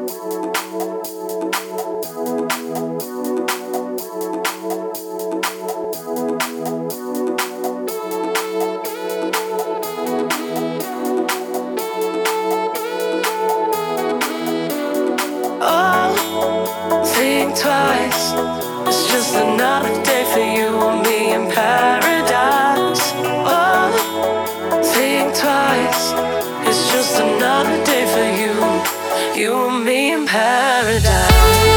Think twice. It's just another day for you and me in paradise. Oh, think twice. It's just another day for you and me in paradise.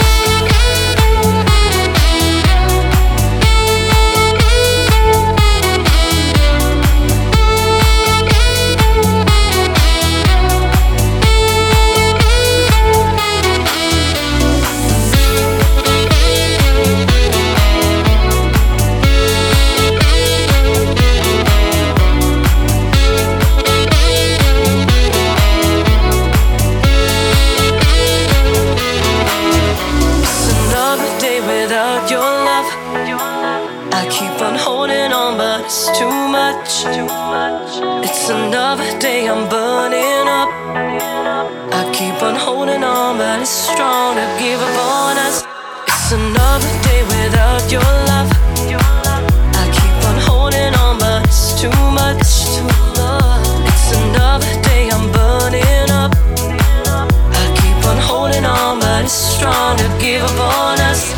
It's too much. It's another day I'm burning up. I keep on holding on, but it's strong to give up on us. It's another day without your love. I keep on holding on, but it's too much. It's another day I'm burning up. I keep on holding on, but it's strong to give up on us.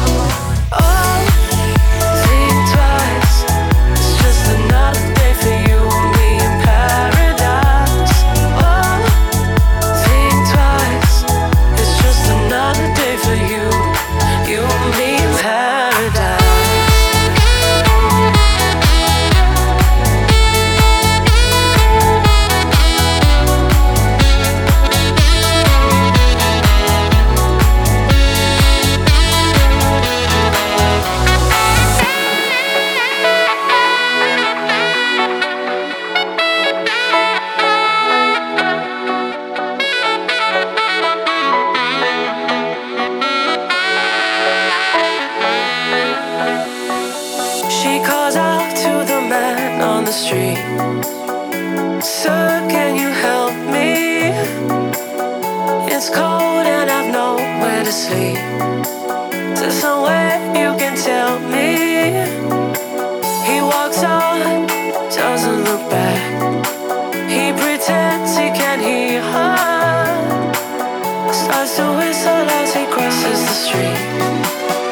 On the street, sir, can you help me? It's cold and I've nowhere to sleep. There's somewhere you can tell me. He walks on, doesn't look back. He pretends he can't hear her. Starts to whistle as he crosses the street.